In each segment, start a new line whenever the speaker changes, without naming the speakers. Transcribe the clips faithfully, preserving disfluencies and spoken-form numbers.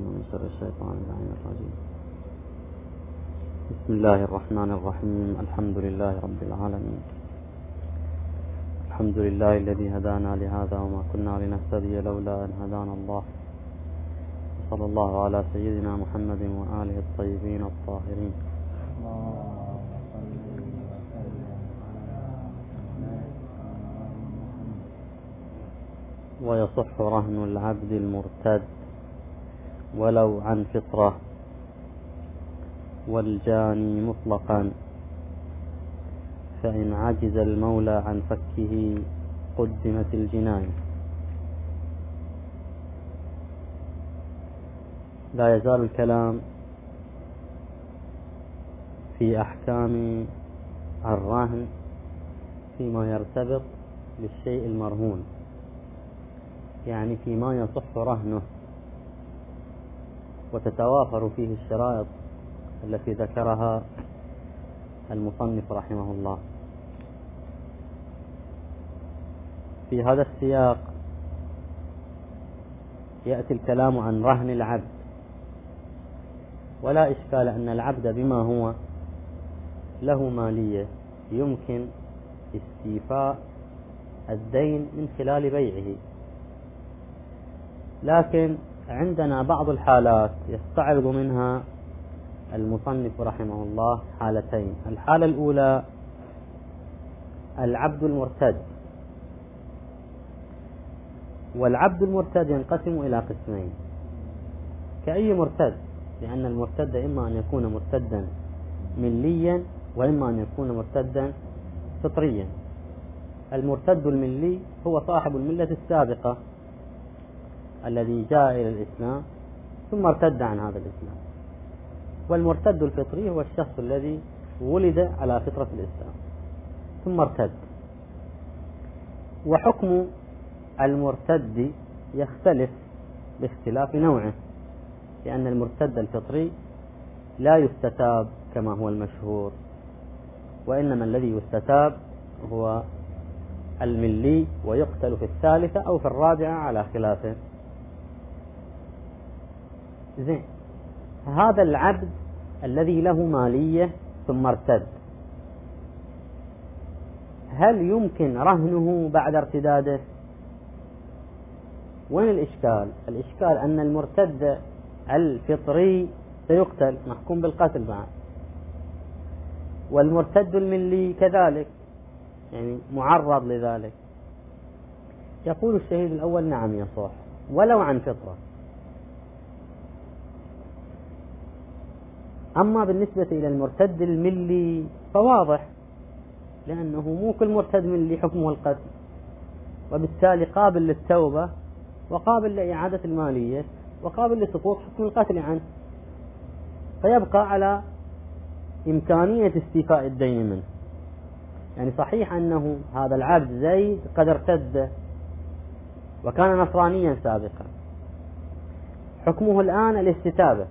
من شر الشيطان اللعين الرجيم. بسم الله الرحمن الرحيم. الحمد لله رب العالمين. الحمد لله الذي هدانا لهذا وما كنا لنهتدي لولا أن هدانا الله. صلى الله على سيدنا محمد وآله الطيبين الطاهرين. ويصح رهن العبد المرتد ولو عن فطرة والجاني مطلقا، فإن عجز المولى عن فكه قدمت الجناية. لا يزال الكلام في أحكام الرهن فيما يرتبط بالشيء المرهون، يعني فيما يصح رهنه وتتوافر فيه الشرائط التي ذكرها المصنف رحمه الله. في هذا السياق يأتي الكلام عن رهن العبد، ولا إشكال أن العبد بما هو له مالية يمكن استيفاء الدين من خلال بيعه، لكن عندنا بعض الحالات يستعرض منها المصنف رحمه الله حالتين. الحالة الأولى العبد المرتد، والعبد المرتد ينقسم إلى قسمين كأي مرتد، لأن المرتد إما أن يكون مرتدا مليا وإما أن يكون مرتدا فطريا. المرتد الملي هو صاحب الملة السابقة الذي جاء إلى الإسلام ثم ارتد عن هذا الإسلام، والمرتد الفطري هو الشخص الذي ولد على فطرة الإسلام ثم ارتد. وحكم المرتد يختلف باختلاف نوعه، لأن المرتد الفطري لا يستتاب كما هو المشهور، وإنما الذي يستتاب هو الملي ويقتل في الثالثة أو في الرابعة على خلافه. زين، هذا العبد الذي له مالية ثم ارتد، هل يمكن رهنه بعد ارتداده؟ وين الإشكال؟ الإشكال أن المرتد الفطري سيقتل، محكوم بالقتل بعد، والمرتد الملي كذلك، يعني معرض لذلك. يقول الشهيد الأول نعم يصح ولو عن فطرة. أما بالنسبة إلى المرتد الملي فواضح، لأنه مو كل مرتد ملي حكمه القتل، وبالتالي قابل للتوبة وقابل لإعادة المالية وقابل لسقوط حكم القتل عنه، فيبقى على إمكانية استيفاء الدين منه. يعني صحيح أنه هذا العبد زيد قد ارتد وكان نصرانيا سابقا، حكمه الآن الاستتابة،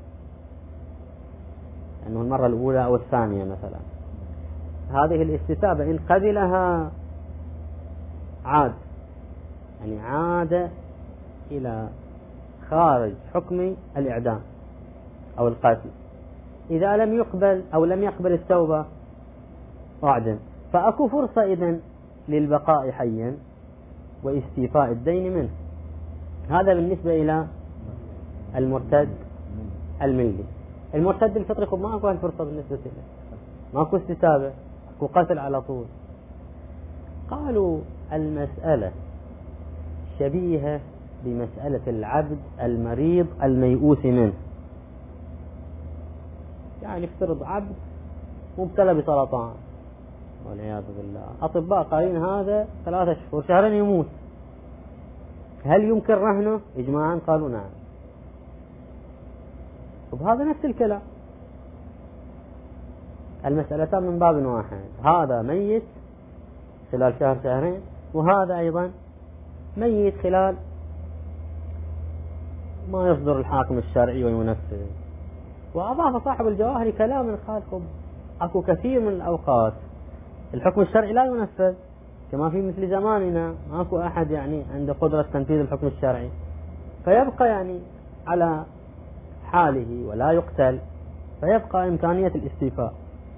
أنه المرة الأولى أو الثانية مثلا، هذه الاستتابة إن قبلها عاد، يعني عاد إلى خارج حكم الإعدام أو القتل. إذا لم يقبل أو لم يقبل التوبة أعدم، فأكو فرصة إذن للبقاء حيا واستيفاء الدين منه. هذا بالنسبة إلى المرتد الملي. المرتد الفطري ما أكو هالفرصة بالنسبة له، ما أكو استتابة، أكو قتل على طول. قالوا المسألة شبيهة بمسألة العبد المريض الميؤوس منه. يعني افترض عبد مبتلى بسرطان والعياذ بالله، أطباء قالين هذا ثلاثة شهور شهرين يموت، هل يمكن رهنه؟ إجماعا قالوا نعم. وبهذا نفس الكلام، المسألتان من باب واحد، هذا ميت خلال شهر شهرين، وهذا أيضا ميت خلال ما يصدر الحاكم الشرعي وينفذ. وأضاف صاحب الجواهر كلام قال أكو كثير من الأوقات الحكم الشرعي لا ينفذ، كما في مثل زماننا ماكو أحد يعني عنده قدرة تنفيذ الحكم الشرعي، فيبقى يعني على حاله ولا يقتل فيبقى إمكانية الاستيفاء.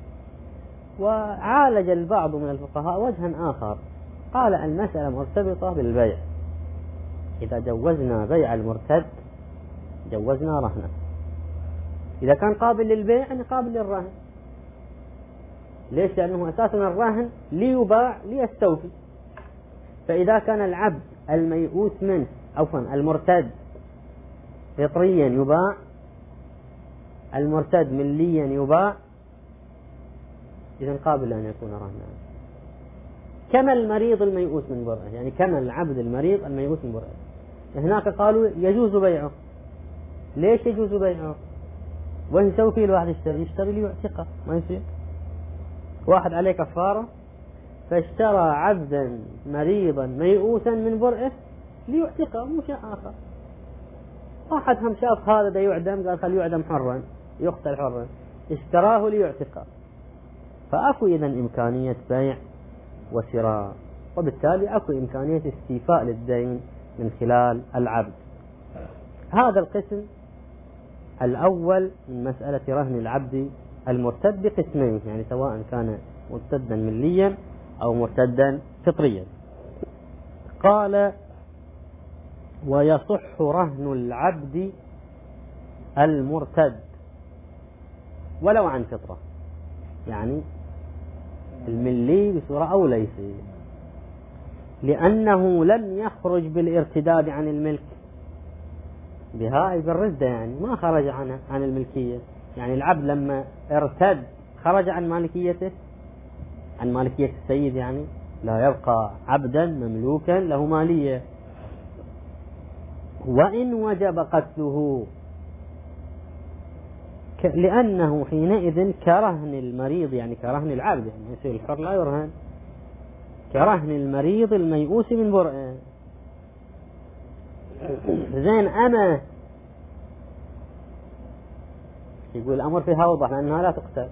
وعالج البعض من الفقهاء وجها آخر، قال المسألة مرتبطة بالبيع، إذا جوزنا بيع المرتد جوزنا رهنه، إذا كان قابل للبيع يعني قابل للرهن. ليش؟ لأنه أساسا الرهن ليباع ليستوفي. فإذا كان العبد الميؤوس منه عفوا المرتد فطريا يباع، المرتد مليا يباع، إذن قابل أن يكون رهنا. كما المريض الميؤوس من برئه، يعني كما العبد المريض الميؤوس من برئه. هناك قالوا يجوز بيعه. ليش يجوز بيعه؟ وين يسوي فيه الواحد؟ يشتري يشتري ليعتقه، ما يصير. واحد عليه كفارة فاشترى عبدا مريضا ميؤوسا من برئه ليعتقه، مو شيء آخر. واحد هم شاف هذا دا يعدم قال خليه يعدم حرا يقتل حرا، اشتراه ليعتقه. فأكو إذن إمكانية بيع وشراء، وبالتالي أكو إمكانية استيفاء للدين من خلال العبد. هذا القسم الأول من مسألة رهن العبد المرتد بقسمين، يعني سواء كان مرتدا مليا أو مرتدا فطريا. قال ويصح رهن العبد المرتد ولو عن فطرة، يعني الملي بصورة أو ليس، لأنه لم يخرج بالارتداد عن الملك بهاي بالردة، يعني ما خرج عنها عن الملكية. يعني العبد لما ارتد خرج عن مالكيته، عن مالكية السيد، يعني لا يبقى عبدا مملوكا له مالية. وإن وجب قتله، لأنه حينئذ كرهن المريض، يعني كرهن العبد، يعني يصير الحر لا يرهن، كرهن المريض الميؤوس من برئه. زين أما يقول الأمر فيها أوضح، لأنها لا تقتل،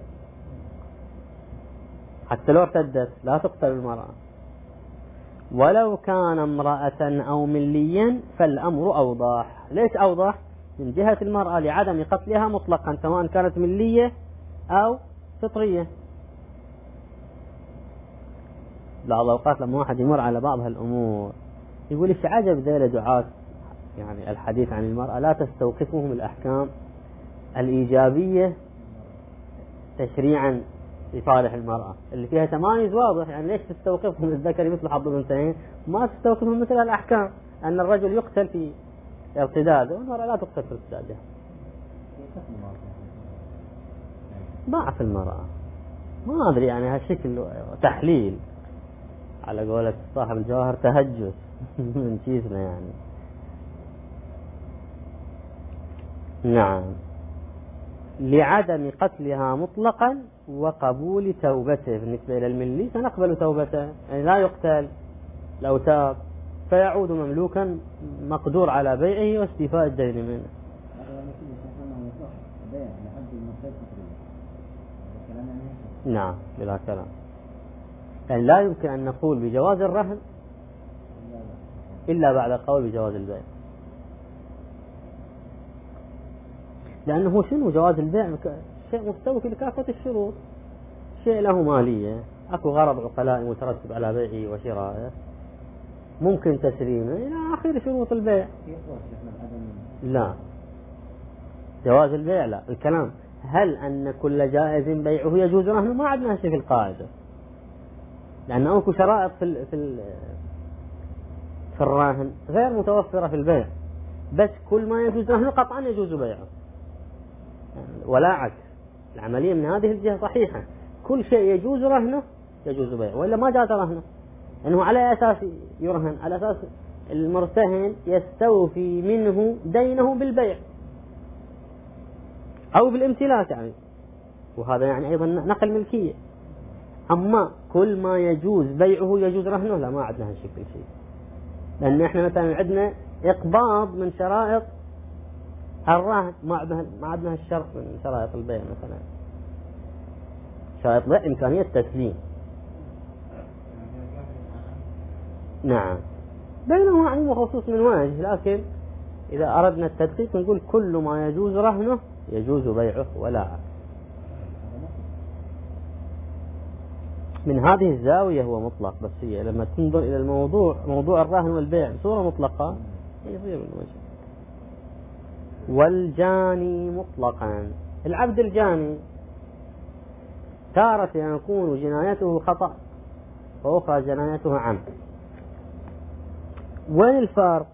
حتى لو ارتدت لا تقتل المرأة. ولو كان امرأة أو مليا فالأمر أوضح. ليش أوضح؟ من جهة المرأة لعدم قتلها مطلقا سواء كانت ملية أو فطرية. بعض الأوقات لما واحد يمر على بعض هالأمور يقول إيش عجب ذيل دعاة يعني الحديث عن المرأة لا تستوقفهم الأحكام الإيجابية تشريعا لصالح المرأة اللي فيها تمايز واضح. يعني ليش تستوقفهم الذكر مثل حظ الأنثيين؟ ما تستوقفهم مثل الأحكام أن الرجل يقتل في ارتداده والمرأة لا تقتل في ارتدادها. ضعف المرأة ما أدري، يعني هالشكل تحليل على قولة صاحب الجواهر تهجس من كيسنا يعني. نعم، لعدم قتلها مطلقا وقبول توبته. بالنسبة إلى الملي سنقبل توبته، يعني لا يقتل لو تاب فيعود مملوكا مقدور على بيعه واستيفاء الدين منه. نعم بلا كلام، يعني لا يمكن أن نقول بجواز الرهن إلا بعد قول بجواز البيع. لأنه شنو جواز البيع؟ شيء مستوفي لكافة الشروط، شيء له مالية، أكو غرض عقلاء مترتب على بيعه وشرائه، ممكن تسليمه إلى آخر شروط البيع. لا جواز البيع لا. الكلام هل أن كل جائز بيعه يجوز رهنه؟ ما عندنا شيء في القاعدة، لأن أكو شرائط في ال في ال في الراهن غير متوفرة في البيع، بس كل ما يجوز رهنه قطعا يجوز بيعه، ولا عكس. العملية من هذه الجهة صحيحة، كل شيء يجوز رهنه يجوز بيعه، وإلا ما جاز رهنه. أنه على أساس يرهن، على أساس المرتهن يستوفي منه دينه بالبيع أو بالامتلاك يعني، وهذا يعني أيضا نقل ملكية. أما كل ما يجوز بيعه يجوز رهنه لا، ما عندنا هالشكل شيء، لأن إحنا مثلا عندنا إقباض من شرائط الرهن، ما عندنا ما عندنا الشرط من شرائط البيع. مثلا شرائط البيع إمكانية تسليم. نعم بينهما عموم وخصوص من وجه، لكن إذا أردنا التدقيق نقول كل ما يجوز رهنه يجوز بيعه ولا عكس. من هذه الزاوية هو مطلق، بس هي لما تنظر إلى الموضوع موضوع الرهن والبيع بصورة مطلقة يصير من وجه. والجاني مطلقا، العبد الجاني تارة يكون جنايته خطأ وأخرى جنايته عمد. وين الفرق؟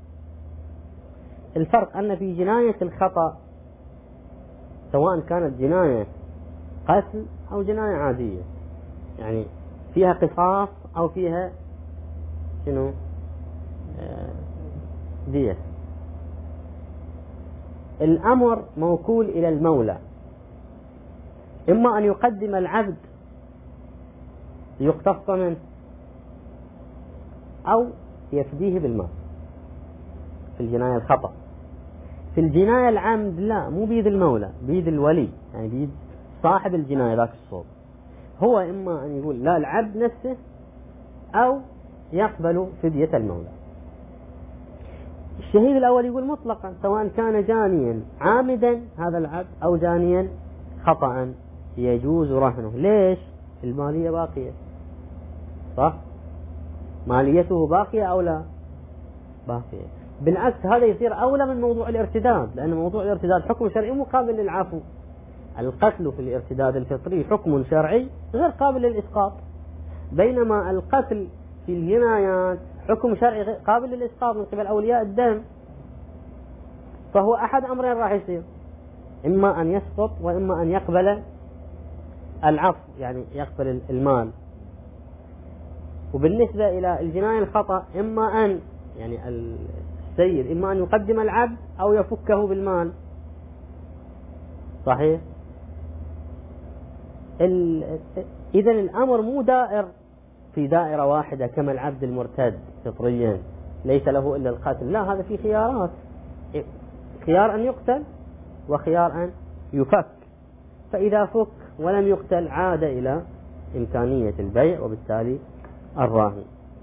الفرق أن في جناية الخطأ سواء كانت جناية قتل أو جناية عادية، يعني فيها قصاص أو فيها شنو آه دية، الأمر موكول إلى المولى، إما أن يقدم العبد ليقتص منه أو يفديه بالمال في الجناية الخطأ. في الجناية العمد لا، مو بيد المولى، بيد الولي، يعني بيد صاحب الجناية ذاك الصوت. هو إما أن يقول لا العبد نفسه أو يقبل فدية المولى. الشهيد الأول يقول مطلقا سواء كان جانيا عامدا هذا العبد أو جانيا خطأ يجوز رهنه. ليش؟ المالية باقية، صح؟ ماليته باقية أو لا؟ باقية. بالعكس هذا يصير أولى من موضوع الارتداد، لأن موضوع الارتداد حكم شرعي مقابل للعفو. القتل في الارتداد الفطري حكم شرعي غير قابل للإسقاط، بينما القتل في الجنايات حكم شرعي قابل للإسقاط من قبل أولياء الدم. فهو أحد أمرين راح يصير، إما أن يسقط وإما أن يقبل العفو، يعني يقبل المال. وبالنسبة إلى الجناية الخطأ إما أن يعني السيد إما أن يقدم العبد أو يفكه بالمال، صحيح؟ إذن الأمر مو دائر في دائرة واحدة كما العبد المرتد فطريا ليس له إلا القتل، لا، هذا في خيارات، خيار أن يقتل وخيار أن يفك. فإذا فك ولم يقتل عاد إلى إمكانية البيع وبالتالي الراهن.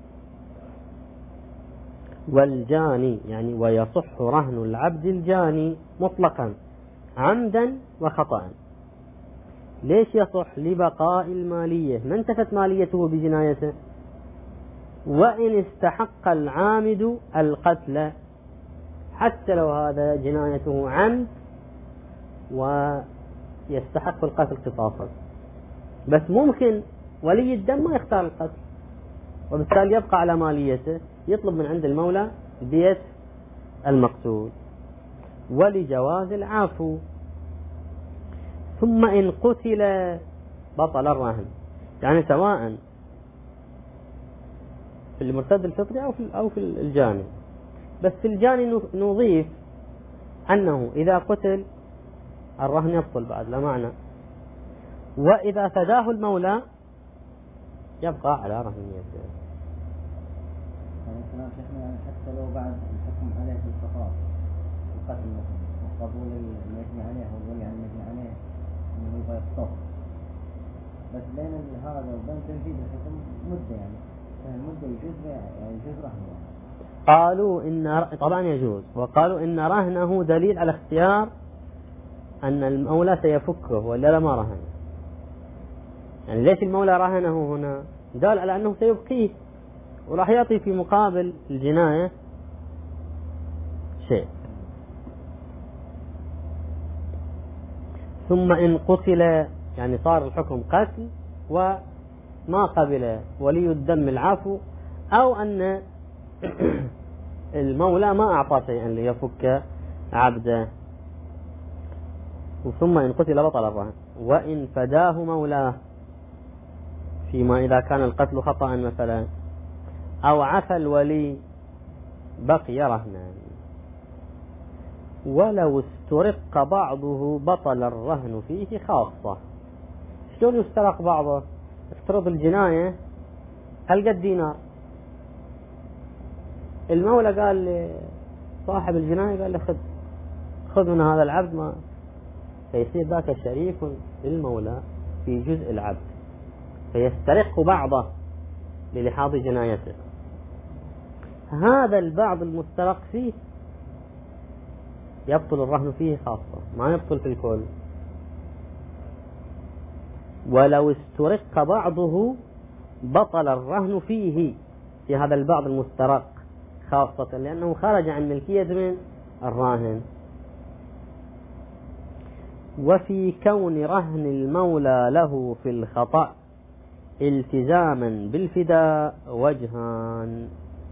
والجاني يعني ويصح رهن العبد الجاني مطلقا عمدا وخطأ. ليش يصح؟ لبقاء المالية، ما انتفت ماليته بجنايته. وإن استحق العامد القتل، حتى لو هذا جنايته عمد ويستحق القتل قصاصا، بس ممكن ولي الدم ما يختار القتل وبالتالي يبقى على ماليته، يطلب من عند المولى دية المقتول. ولجواز العفو. ثم إن قتل بطل الرهن، يعني سواء في المرتد الفطري أو في أو في الجاني. بس في الجاني نضيف أنه إذا قتل الرهن يبطل بعد، لا معنى. وإذا فداه المولى يبقى على رهنيته.
يعني حتى لو بعد الحكم عليه في القصاص القتل مثلا وقبول المجني عليه والولي عن المجني عليه انه يبغى يقتص، بس بين هذا وبين تنفيذ الحكم مدة، يعني المدة يجوز يعني يجوز رهنه.
قالوا إن طبعا يجوز، وقالوا إن رهنه دليل على اختيار أن المولى سيفكه ولا لا ما رهن. يعني ليش المولى رهنه هنا؟ دال على أنه سيبقيه وراح يعطي في مقابل الجناية شيء. ثم إن قتل يعني صار الحكم قتل وما قبل ولي الدم العفو، أو أن المولى ما أعطى شيئا ليفك عبده. ثم إن قتل بطل الرهن. وإن فداه مولاه فيما إذا كان القتل خطأ مثلا أو عفى الولي بقي رهنا. ولو استرق بعضه بطل الرهن فيه خاصة. شلون يسترق بعضه؟ افترض الجناية هلقى دينار، المولى قال لصاحب الجناية قال له خذ خذ من هذا العبد ما، فيصير ذاك شريك للمولى في جزء العبد فيسترق بعضه للحاظ جنايته. هذا البعض المسترق فيه يبطل الرهن فيه خاصة، ما يبطل في الكل. ولو استرق بعضه بطل الرهن فيه، في هذا البعض المسترق خاصة، لأنه خرج عن ملكية من الراهن. وفي كون رهن المولى له في الخطأ التزاما بالفداء وجهان.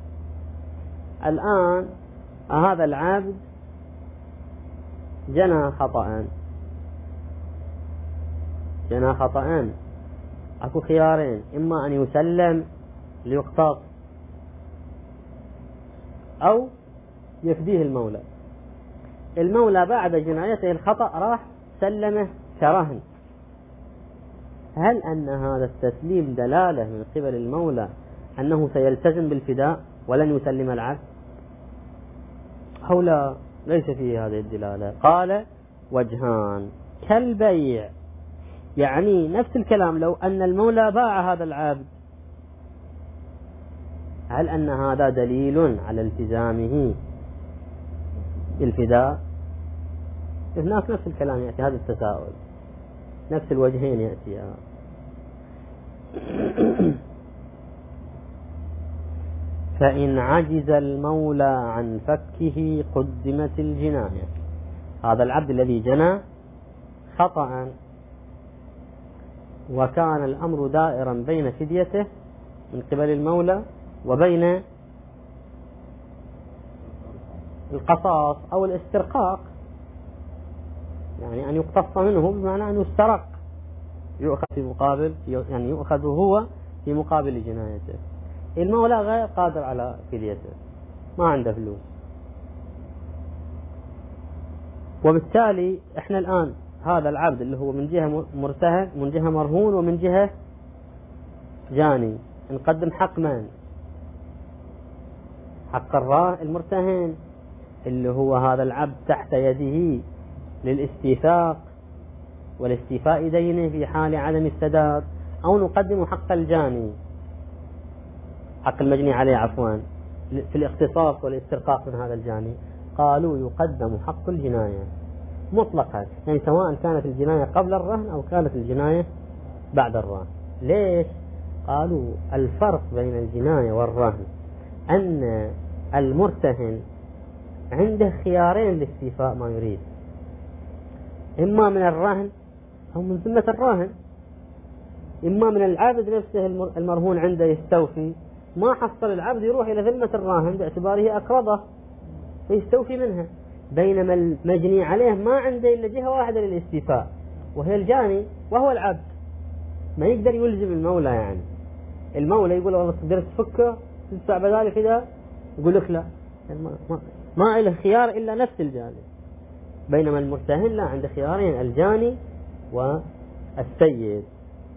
الآن هذا العبد جنى خطأ، جنى خطأ، أكو خيارين: إما أن يسلم ليقتص أو يفديه المولى. المولى بعد جنايته الخطأ راح سلمه كرهن. هل أن هذا التسليم دلالة من قبل المولى أنه سيلتزم بالفداء ولن يسلم العبد، أو لا؟ ليس فيه هذه الدلالة. قال: وجهان كالبيع، يعني نفس الكلام. لو أن المولى باع هذا العبد، هل أن هذا دليل على التزامه بالفداء؟ هناك نفس الكلام يأتي، هذا التساؤل، نفس الوجهين يأتي. فإن عجز المولى عن فكه قدمت الجناية. هذا العبد الذي جنى خطأ وكان الأمر دائرا بين فديته من قبل المولى وبين القصاص أو الاسترقاق، يعني أن يقتص منه بمعنى أن يسترق، يؤخذ في مقابل، يعني يؤخذ هو في مقابل جنايته. المولى غير قادر على فديته، ما عنده فلوس، وبالتالي احنا الآن هذا العبد اللي هو من جهة مرتهن، من جهة مرهون، ومن جهة جاني، نقدم حق من؟ حق الراه المرتهن اللي هو هذا العبد تحت يده للاستيثاق والاستيفاء دينه في حال عدم السداد، أو نقدم حق الجاني، حق المجني عليه عفوا، في الاختصاص والاسترقاق من هذا الجاني. قالوا يقدم حق الجناية مطلقا، يعني سواء كانت الجناية قبل الرهن أو كانت الجناية بعد الرهن. ليش؟ قالوا الفرق بين الجناية والرهن أن المرتهن عنده خيارين لاستيفاء ما يريد، إما من الرهن أو من ذمة الراهن. إما من العبد نفسه المرهون عنده يستوفي، ما حصل العبد يروح إلى ذمة الراهن باعتباره أقرضه فيستوفي منها، بينما المجني عليه ما عنده إلا جهة واحدة للاستيفاء وهي الجاني وهو العبد، ما يقدر يلزم المولى. يعني المولى يقول والله تقدر تفكه تدفع بدالي كذا، يقول لك لا، يعني ما, ما, ما له خيار إلا نفس الجاني، بينما المرتهن لا، عنده خيارين: الجاني والسيد.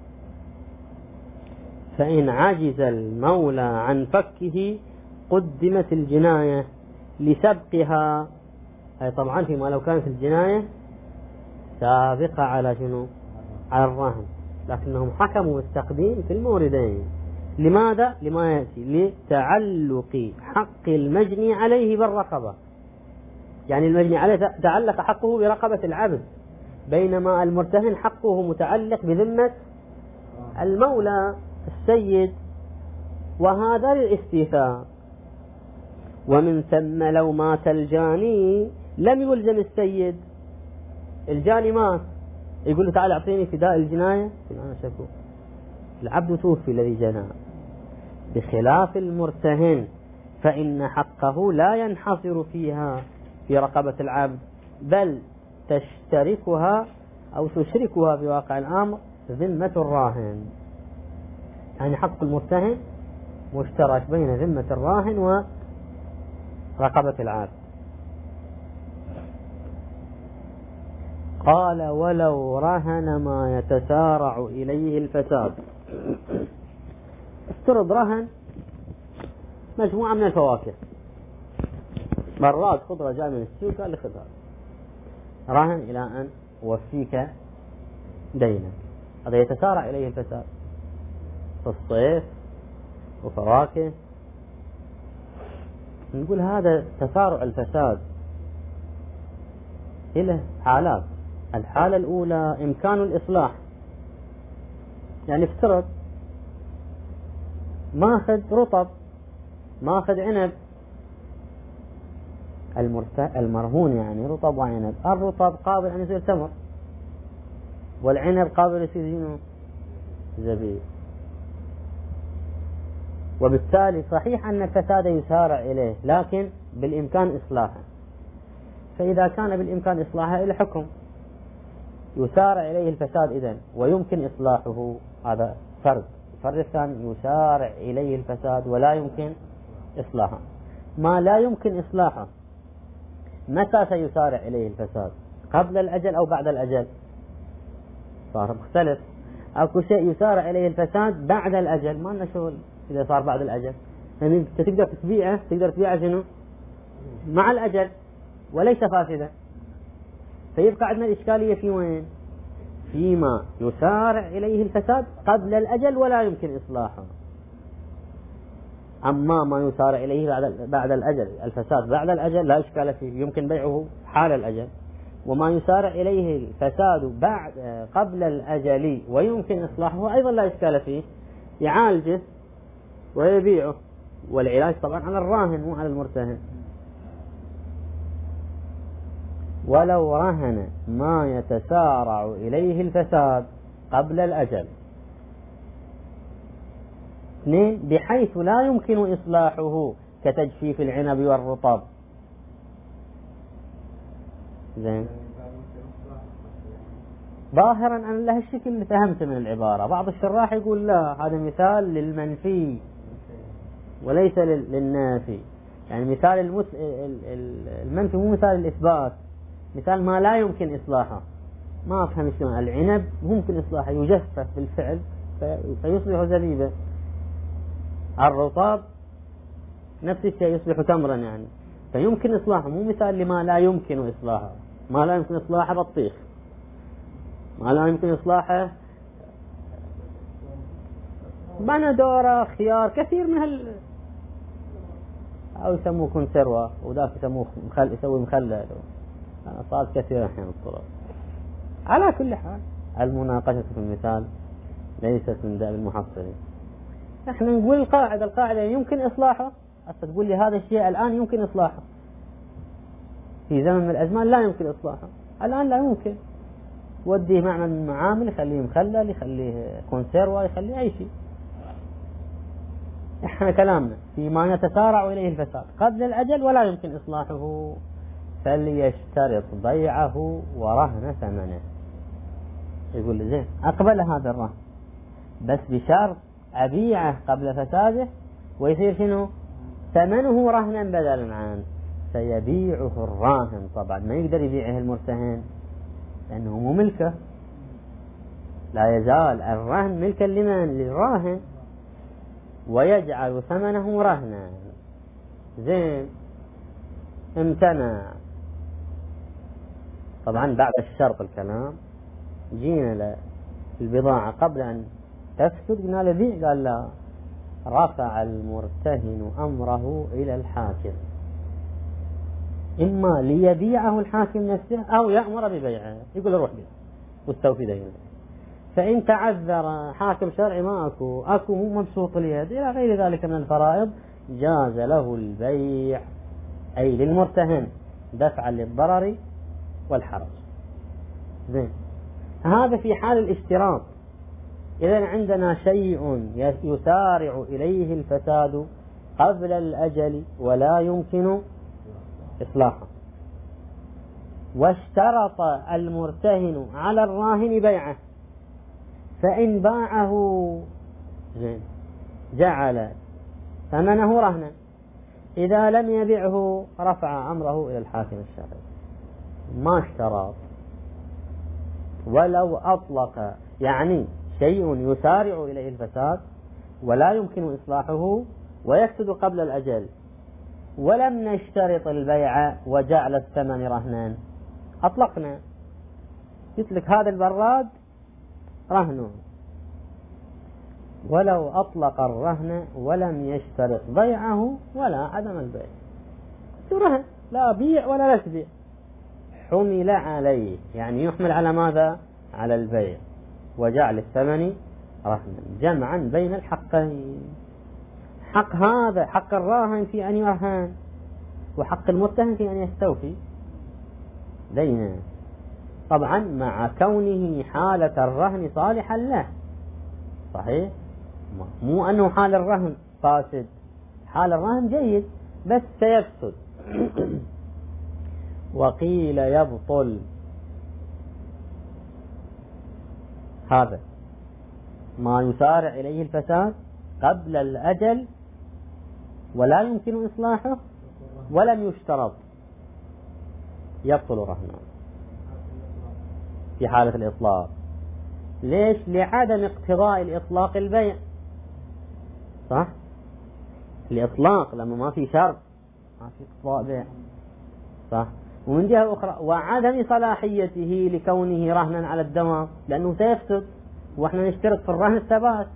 فإن عجز المولى عن فكه قدمت الجناية لسبقها، أي طبعا فيما لو كانت الجناية سابقة على شنو؟ على الرهن، لكنهم حكموا بالتقديم في الموردين. لماذا؟ لما يأتي لتعلق حق المجني عليه بالرقبة، يعني المجني عليه تعلق حقه برقبة العبد، بينما المرتهن حقه متعلق بذمة المولى السيد، وهذا للاستيفاء. ومن ثم لو مات الجاني لم يلزم السيد. الجاني مات، يقول له تعال اعطيني فداء الجناية، أنا شكو العبد توفي الذي جنى. بخلاف المرتهن فإن حقه لا ينحصر فيها في رقبة العبد، بل تشتركها أو تشركها في واقع الأمر ذمة الراهن. يعني حق المرتهن مشترك بين ذمة الراهن ورقبة العبد. قال: ولو رهن ما يتسارع إليه الفساد. افترض رهن مجموعة من الفواكه، مرات خضرة جاء من السوق قال لي خذها، رهن إلى أن أوفيك دينك، هذا يتسارع إليه الفساد في الصيف وفواكه. نقول هذا تسارع الفساد له حالات. الحالة الأولى إمكان الإصلاح، يعني افترض ماخذ رطب ماخذ عنب، المرهون يعني رطب وعنب، الرطب قابل أن يصير تمر والعنب قابل يصير زبيب، وبالتالي صحيح أن الفساد يسارع إليه لكن بالإمكان إصلاحه. فإذا كان بالإمكان إصلاحه إلى حكم يسارع إليه الفساد إذن ويمكن إصلاحه، هذا فرد. الفرد الثاني يسارع إليه الفساد ولا يمكن إصلاحه. ما لا يمكن إصلاحه متى سيسارع إليه الفساد؟ قبل الأجل أو بعد الأجل؟ صار مختلف. أكو شيء يسارع إليه الفساد بعد الأجل، ما لنا شغل إذا صار بعد الأجل، يعني أنت تقدر تبيعه تقدر تبيعه شنو؟ مع الأجل وليس فاسدا. فيبقى عندنا الإشكالية في وين؟ فيما يسارع إليه الفساد قبل الأجل ولا يمكن إصلاحه. أما ما يسارع إليه بعد بعد الأجل، الفساد بعد الأجل لا إشكال فيه، يمكن بيعه حال الأجل. وما يسارع إليه الفساد بعد قبل الأجل ويمكن إصلاحه أيضا لا إشكال فيه، يعالجه ويبيعه، والعلاج طبعا على الراهن مو على المرتهن. ولو رهن ما يتسارع إليه الفساد قبل الأجل. اثنين، بحيث لا يمكن إصلاحه كتجفيف العنب والرطب. زين، ظاهرا أن له الشكل اللي فهمت من العبارة. بعض الشراح يقول لا، هذا مثال للمنفي وليس للنافي، يعني مثال المنفي مو مثال الإثبات، مثال ما لا يمكن إصلاحه. ما أفهم شلون العنب ممكن إصلاحه، يجفف بالفعل فيصبح زبيبا، الرطاب نفس الشيء يصبح تمرا، يعني فيمكن إصلاحه، مو مثال لما لا يمكن إصلاحه. ما لا يمكن إصلاحه بطيخ، ما لا يمكن إصلاحه بندورة، خيار، كثير من هال، أو يسموه كونسيروا وذاك يسموه مخل، يسوي مخلل، صارت كثيرا أحيانا الطرق. على كل حال المناقشة في المثال ليست من دأب المحصلين. احنا نقول القاعدة القاعدة يمكن إصلاحه. حتى تقول لي هذا الشيء الآن يمكن إصلاحه، في زمن من الأزمان لا يمكن إصلاحه، الآن لا يمكن. وديه معنا من المعامل، يخليه مخلل، يخليه كونسيروا، يخليه أي شيء. احنا كلامنا فيما يتسارع إليه الفساد قبل الأجل ولا يمكن إصلاحه، فليشترط بيعه ورهن ثمنه. يقول لي زين، أقبل هذا الرهن بس بشرط أبيعه قبل فساده ويصير شنو؟ ثمنه رهنا بدلا عنه. سيبيعه الراهن، طبعا ما يقدر يبيعه المرتهن لأنه مو ملكه، لا يزال الرهن ملكا لمن؟ للراهن، ويجعل ثمنه رهنا. زين، امتنع. طبعا بعد الشرط الكلام، جينا للبضاعة قبل أن تفسد قلنا له بيع، قال لا، رفع المرتهن أمره إلى الحاكم، إما ليبيعه الحاكم نفسه أو يأمر ببيعه، يقول روح بيع واستوفي دينه. فإن تعذر حاكم شرعي ما أكو أكو مو مبسوط اليد إلى غير ذلك من الفرائض، جاز له البيع، أي للمرتهن، دفعا للضرر والحرج. زين، هذا في حال الاشتراط. إذن عندنا شيء يسارع إليه الفساد قبل الأجل ولا يمكن إصلاحه، واشترط المرتهن على الراهن بيعه، فإن باعه زين جعل ثمنه رهنا، إذا لم يبيعه رفع أمره إلى الحاكم الشرعي. ما اشترط ولو أطلق، يعني شيء يسارع إليه الفساد ولا يمكن إصلاحه ويفسد قبل الأجل، ولم نشترط البيع وجعل الثمن رهنا، أطلقنا، يطلق هذا البراد رهنه، ولو أطلق الرهن ولم يشترط بيعه ولا عدم البيع، رهن لا بيع ولا لا تبيع، حمل عليه، يعني يحمل على ماذا؟ على البيع وجعل الثمن رهنا، جمعا بين الحقين. حق هذا حق الراهن في أن يرهن، وحق المرتهن في أن يستوفي دينه، طبعا مع كونه حالة الرهن صالحا له. صحيح؟ مو أنه حال الرهن فاسد، حال الرهن جيد بس سيفسد. وقيل يبطل، هذا ما يسارع إليه الفساد قبل الأجل ولا يمكن إصلاحه ولم يشترط، يبطل رهنه في حالة الإطلاق. ليش؟ لعدم اقتضاء الإطلاق البيع. صح؟ الإطلاق لما ما في شرط ما في اقتضاء بيع. صح؟ ومن جهة أخرى وعدم صلاحيته لكونه رهنا على الدوام، لأنه سيفسد وإحنا نشترط في الرهن الثبات،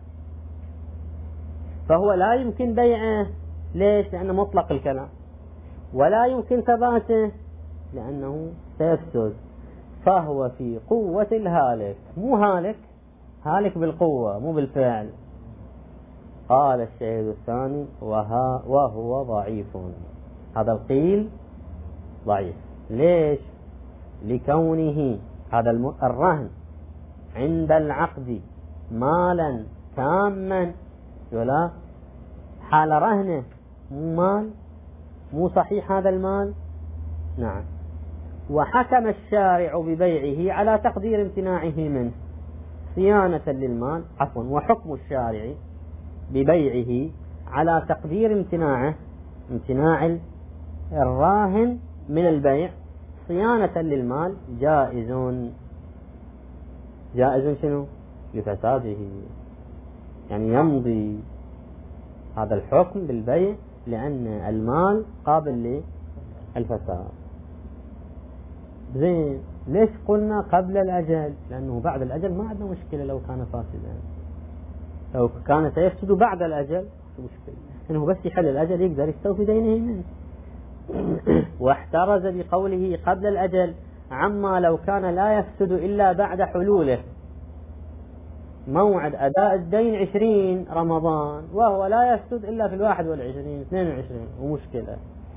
فهو لا يمكن بيعه. ليش؟ لأنه مطلق الكلام. ولا يمكن ثباته لأنه سيفسد، فهو في قوة الهالك. مو هالك، هالك بالقوة مو بالفعل. قال الشاهد الثاني وها وهو ضعيف. هذا القيل ضعيف. ليش؟ لكونه هذا الرهن عند العقد مالا تاما، ولا حال رهنه مو مال، مو صحيح هذا المال. نعم. وحكم الشارع ببيعه على تقدير امتناعه منه صيانة للمال. عفوا وحكم الشارع ببيعه على تقدير امتناعه، امتناع الراهن من البيع صيانة للمال جائز. جائز شنو؟ لفساده، يعني يمضي هذا الحكم بالبيع لأن المال قابل للفساد. زين، ليش قلنا قبل الأجل؟ لأنه بعد الأجل ما عندنا مشكلة لو كان فاسدا، لو كان سيفسد بعد الأجل مشكلة، إنه بس يحل الأجل يقدر يستوفي دينه منه. واحترز بقوله قبل الأجل عما لو كان لا يفسد إلا بعد حلوله. موعد أداء الدين عشرين رمضان وهو لا يفسد إلا في الواحد والعشرين اثنين وعشرين، ومشكلة،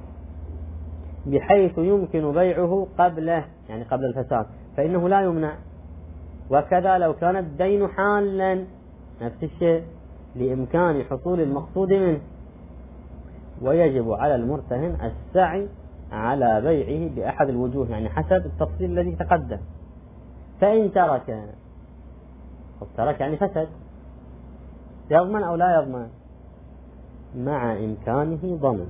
بحيث يمكن بيعه قبله يعني قبل الفساد فإنه لا يمنع. وكذا لو كان الدين حالا نفس الشيء لإمكان حصول المقصود منه. ويجب على المرتهن السعي على بيعه بأحد الوجوه، يعني حسب التفصيل الذي تقدم. فإن ترك، ترك يعني فسد، يضمن أو لا يضمن؟ مع إمكانه ضمن.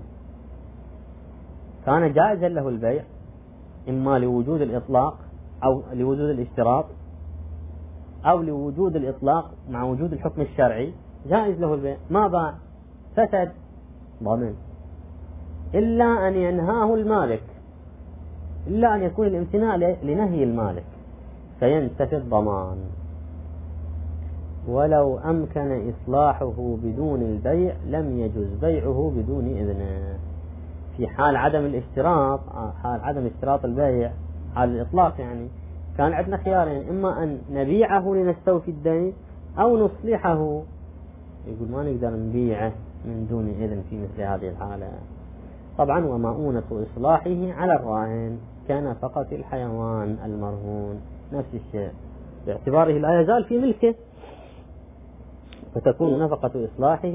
كان جائزا له البيع إما لوجود الإطلاق أو لوجود الاشتراط، أو لوجود الإطلاق مع وجود الحكم الشرعي، جائز له البيع. ما باع فسد ضمن، إلا أن ينهاه المالك، إلا أن يكون الامتناع لنهي المالك فينتفي الضمان. ولو أمكن إصلاحه بدون البيع لم يجوز بيعه بدون إذنه. في حال عدم الاشتراط، حال عدم اشتراط البيع، حال الإطلاق، يعني كان عندنا خيارين، إما أن نبيعه لنستوفي الدين أو نصلحه. يقول ما نقدر نبيعه من دون إذن في مثل هذه الحالة. طبعا ومؤونة إصلاحه على الراهن كنفقة الحيوان المرهون، نفس الشيء باعتباره لا يزال في ملكه، فتكون نفقة إصلاحه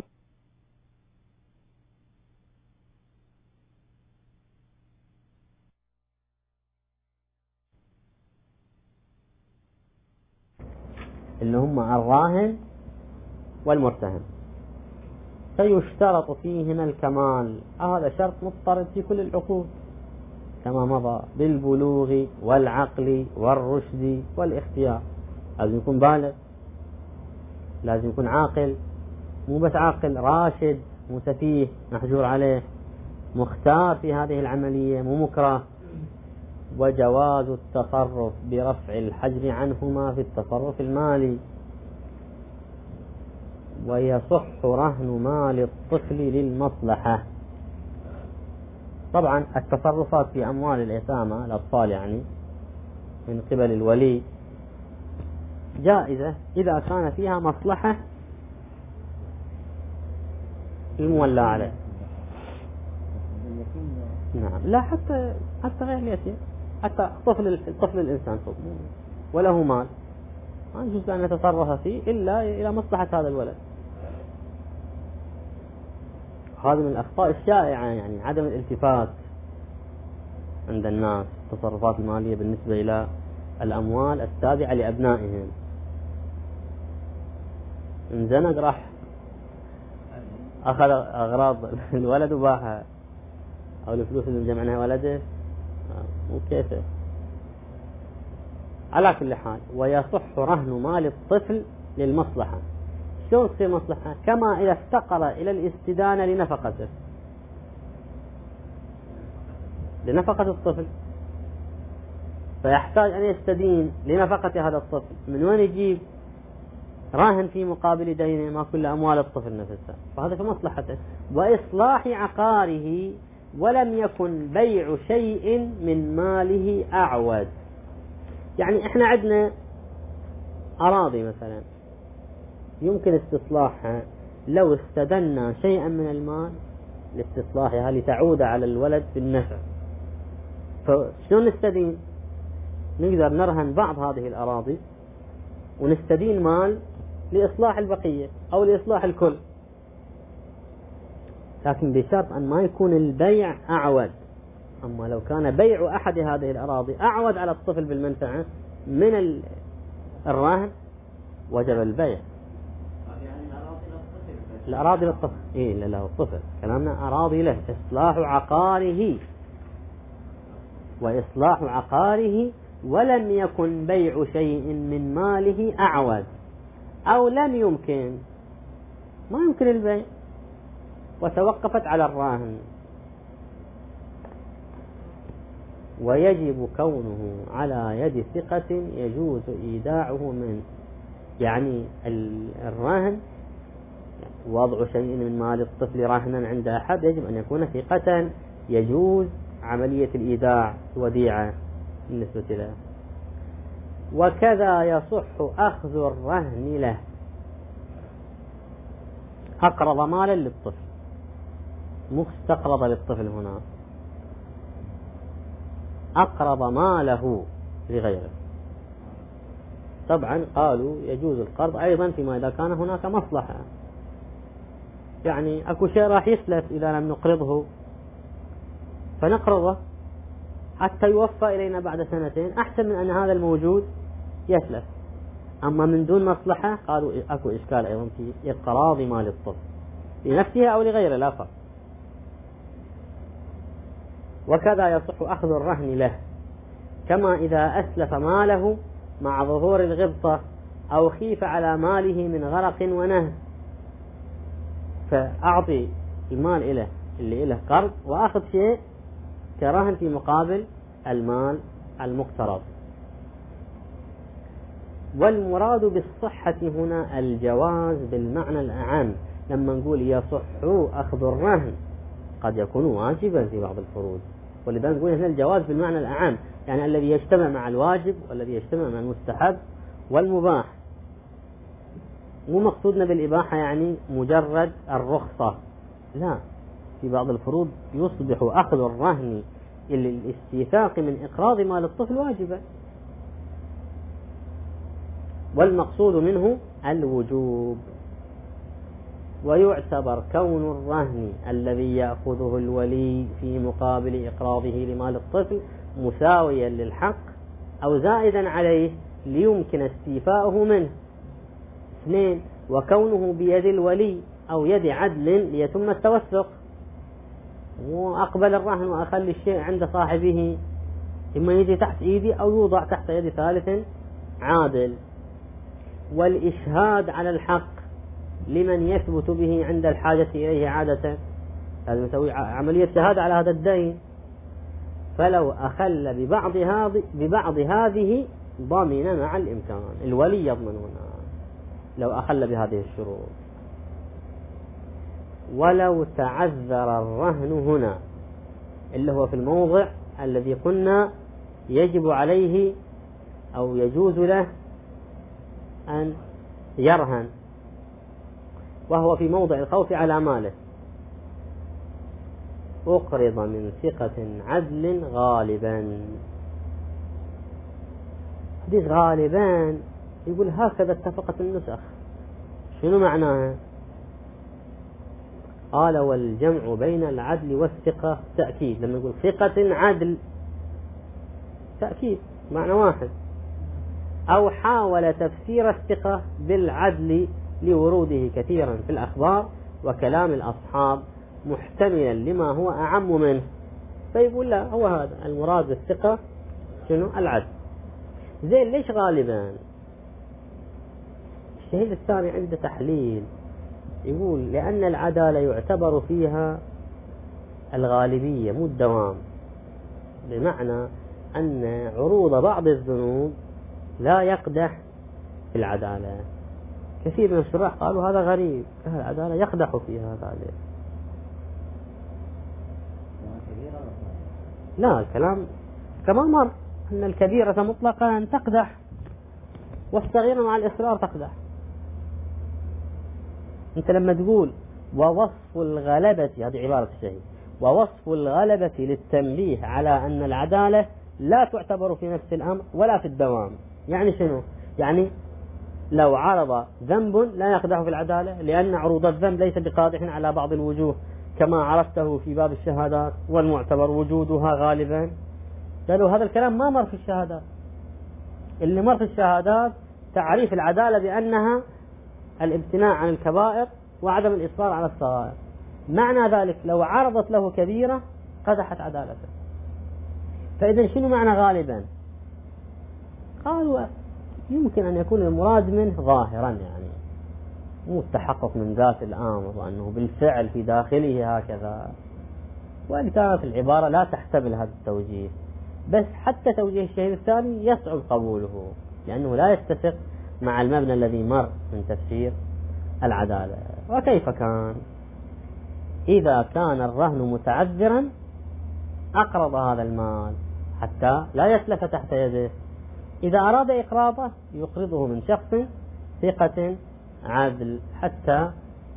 اللي هم الراهن والمرتهن. فيشترط فيهما الكمال، هذا شرط مضطرد في كل العقود كما مضى، بالبلوغ والعقل والرشد والاختيار. لازم يكون بالغ، لازم يكون عاقل، مو بس عاقل، راشد، مو سفيه محجور عليه، مختار في هذه العملية، مو مكره. وجواز التصرف برفع الحجر عنهما في التصرف المالي. ويصح رهن مال الطفل للمصلحة. طبعا التصرفات في أموال اليتامى الأطفال يعني من قبل الولي جائزة إذا كان فيها مصلحة المولى عليه. نعم، لا حتى حتى غير اليتيم، حتى طفل الطفل الإنسان وله مال ما يجوز أن يتصرف فيه إلا إلى مصلحة هذا الولد. هذا من الأخطاء الشائعة، يعني عدم الالتفات عند الناس التصرفات المالية بالنسبة إلى الأموال التابعة لأبنائهم. انزنق راح أخذ أغراض الولد وباعها، أو الفلوس اللي مجمعناها ولده مو كيفه. على كل حال، ويصح رهن مال الطفل للمصلحة. شلون تصير مصلحة؟ كما إذا افتقر إلى الاستدانة لنفقته، لنفقة الطفل، فيحتاج أن يستدين لنفقة هذا الطفل. من وين يجيب؟ راهن في مقابل دينه ما كل أموال الطفل نفسها، فهذا في مصلحته. وإصلاح عقاره، ولم يكن بيع شيء من ماله أعود. يعني إحنا عندنا أراضي مثلا يمكن استصلاحها لو استدنا شيئا من المال لاستصلاحها لتعود على الولد بالنفع. فشلون نستدين؟ نقدر نرهن بعض هذه الأراضي ونستدين مال لإصلاح البقية أو لإصلاح الكل، لكن بشرط أن ما يكون البيع أعود. أما لو كان بيع أحد هذه الأراضي أعود على الطفل بالمنفعة من الرهن وجب البيع. الأراضي للطفل، إيه لا لا الطفل، كلامنا أراضي له. إصلاح عقاره، وإصلاح عقاره ولم يكن بيع شيء من ماله أعود، أو لم يمكن، ما يمكن البيع وتوقفت على الراهن. ويجب كونه على يد ثقة يجوز إيداعه منه. يعني الراهن وضع شيء من مال الطفل راهنا عند أحد يجب أن يكون ثقة يجوز عملية الإيداع وديعة بالنسبة له. وكذا يصح أخذ الرهن له. أقرض مالا للطفل، مو استقرض للطفل هنا، أقرض ماله لغيره. طبعا قالوا يجوز القرض أيضا فيما إذا كان هناك مصلحة. يعني أكو شيء راح يسلف إذا لم نقرضه فنقرضه حتى يوفى إلينا بعد سنتين، أحسن من أن هذا الموجود يسلف. أما من دون مصلحة قالوا أكو إشكال أيضا في إقراض مال الطفل لنفسه أو لغيره لا فرق. وكذا يصح أخذ الرهن له، كما إذا أسلف ماله مع ظهور الغبطة أو خيف على ماله من غرق ونهب، فأعطي المال إله اللي إله قرض وأخذ شيء كرهن في مقابل المال المقترض. والمراد بالصحة هنا الجواز بالمعنى الأعم. لما نقول يصح أخذ الرهن قد يكون واجبا في بعض الفروض، ولذا نقول هنا الجواز بالمعنى الأعم، يعني الذي يجتمع مع الواجب والذي يجتمع مع المستحب والمباح. مو مقصودنا بالإباحة يعني مجرد الرخصة، لا، في بعض الفروض يصبح أخذ الرهن للاستيثاق من إقراض مال الطفل واجبا، والمقصود منه الوجوب. ويعتبر كون الرهن الذي يأخذه الولي في مقابل إقراضه لمال الطفل مساويا للحق أو زائدا عليه ليمكن استيفاؤه منه. اثنين، وكونه بيد الولي أو يد عدل ليتم التوثق، وأقبل الرهن وأخلي الشيء عند صاحبه، إما يجي تحت إيدي أو يوضع تحت يد ثالث عادل. والإشهاد على الحق لمن يثبت به عند الحاجة إليه عادة، هذا نسوي عملية شهادة على هذا الدين. فلو أخل ببعض هذه ببعض هذه ضمن مع الإمكان، الولي يضمن هنا لو أخل بهذه الشروط. ولو تعذر الرهن هنا اللي هو في الموضع الذي قلنا يجب عليه أو يجوز له أن يرهن وهو في موضع الخوف على ماله، أقرض من ثقة عدل غالبا. حديث غالبا يقول هكذا اتفقت النسخ. شنو معناها؟ قال والجمع بين العدل والثقة تأكيد. لما يقول ثقة عدل تأكيد معنى واحد. أو حاول تفسير الثقة بالعدل لوروده كثيرا في الأخبار وكلام الأصحاب محتملا لما هو أعم منه، فيقول لا هو هذا المراد بالثقة شنو؟ العدل. زين ليش غالبا؟ الشهيد الثاني عنده تحليل، يقول لأن العدالة يعتبر فيها الغالبية مو الدوام، بمعنى أن عروض بعض الذنوب لا يقدح في العدالة. كثير من الشراح قالوا هذا غريب، العدالة يقدح فيها ذلك. لا الكلام كما مر أن الكبيرة مطلقا تقدح والصغيرة مع الإصرار تقدح. أنت لما تقول ووصف الغلبة، هذه عبارة الشهيد، ووصف الغلبة للتنبيه على أن العدالة لا تعتبر في نفس الأمر ولا في الدوام، يعني شنو؟ يعني لو عرض ذنب لا يقدح في العدالة، لأن عروض الذنب ليس بقادح على بعض الوجوه كما عرفته في باب الشهادات، والمعتبر وجودها غالبا. قالوا هذا الكلام ما مر في الشهادات. اللي مر في الشهادات تعريف العدالة بأنها الامتناع عن الكبائر وعدم الإصرار على الصغائر. معنى ذلك لو عرضت له كبيرة قدحت عدالته. فإذا شنو معنى غالبا؟ قالوا يمكن أن يكون المراد منه ظاهرا، يعني مو التحقق من ذات الأمر وأنه بالفعل في داخله هكذا، وإن كانت العبارة لا تحتمل هذا التوجيه. بس حتى توجيه الشهيد الثاني يصعب قبوله، لأنه لا يتفق مع المبنى الذي مر من تفسير العدالة. وكيف كان؟ إذا كان الرهن متعذرا أقرض هذا المال حتى لا يتلف تحت يده. إذا أراد إقراضه يقرضه من شخص ثقة عادل حتى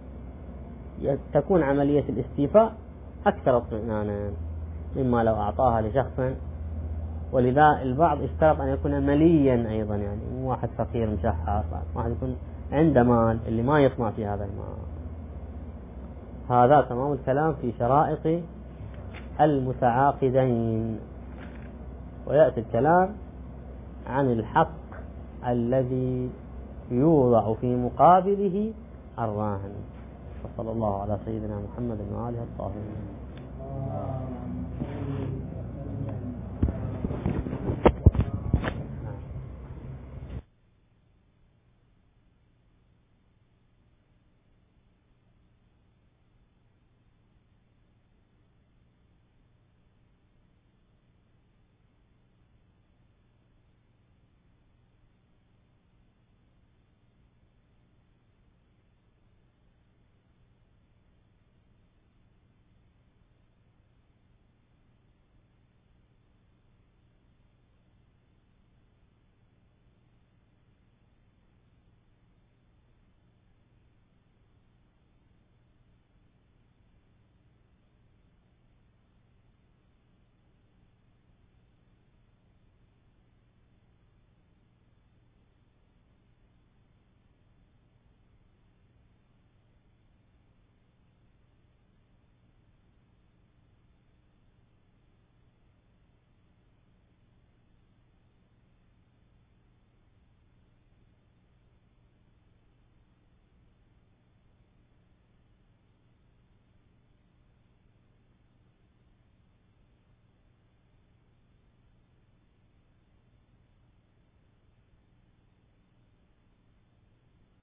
تكون عملية الاستيفاء أكثر اطمئنانا مما لو أعطاها لشخص. ولذا البعض اشترط أن يكون مليا أيضا، يعني مو واحد فقير مشحر، واحد يكون عنده مال اللي ما يطمع في هذا المال. هذا تمام الكلام في شرائط المتعاقدين. ويأتي الكلام عن الحق الذي يوضع في مقابله الراهن. وصلى الله على سيدنا محمد وآله الطاهرين.